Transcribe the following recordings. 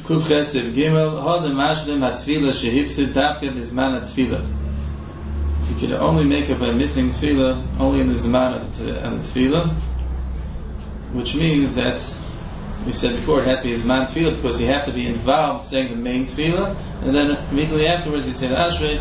Kuf Chesiv Gimel Hod Mashlim HaTfilah Shehipsid Davke Bizman HaTfilah. If you could only make up a missing tefillah only in the Zman of the tefillah, which means that we said before it has to be a Zman tefillah because you have to be involved saying the main tefillah, and then immediately afterwards you say the Ashrei,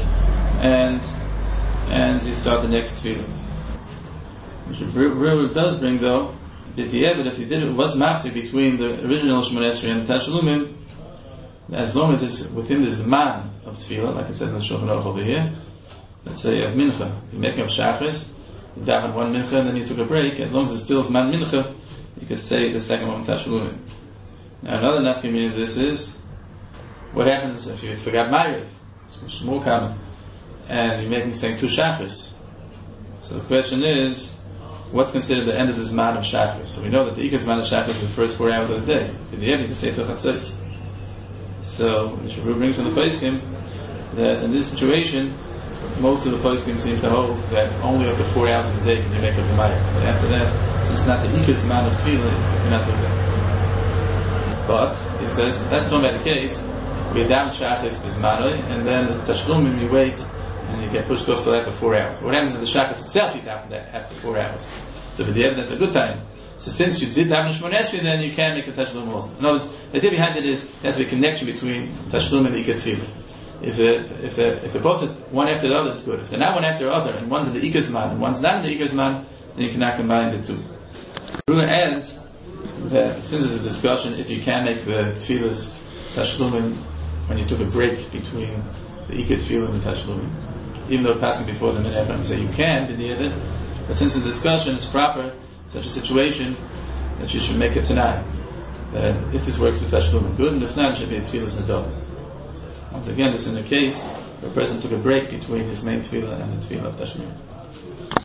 and you start the next tefillah. Which Rebbe does bring though, that the evidence, if you did it was mafsik between the original Shemona Esrei and Tashlumim, as long as it's within the Zman of tefillah, like it says in the Shulchan Aruch over here. Let's say you have mincha, you make up shachris, you daven one mincha, and then you took a break. As long as it's still zman mincha, you can say the second one tashlumin. Now another nafka meaning of this is, what happens if you forgot ma'ariv? It's more common, and you're making saying two shachris. So the question is, what's considered the end of the zman of shachris? So we know that the ikar zman of shachris is the first 4 hours of the day. In the end, you can say till chatzos. So the Shabbat brings from the poskim that in this situation, most of the poskim seem to hold that only up to 4 hours of the day can you make up the ma'ariv. But after that, since it's not the ikar amount of tefillah, you cannot do that. But he says that's talking about the case we daven shachris b'zmanoi, and then the tashlumim you wait and you get pushed off till after 4 hours. What happens in the shachris itself? You daven that after 4 hours. So with the evidence, a good time. So since you did daven Shemona Esrei, then you can make the tashlum also. In other words, the idea behind it is there has to be a connection between tashlum and the ikar tefillah. If they're both one after the other, it's good. If they're not one after the other, and one's in the ikar zman and one's not in the ikar zman, then you cannot combine the two. Rula adds that since it's a discussion, if you can make the tefillahs tashlumim when you took a break between the ikar tefillah and the tashlumim, even though passing before the minhag, I'm say you can b'diavad, but since it's a discussion, it's proper in such a situation that you should make it tonight. That if this works with tashlumim, good, and if not, it should be a tefillahs nadal. Once again, this is in a case where a person took a break between his main tefillah and the tefillah of Tashmir.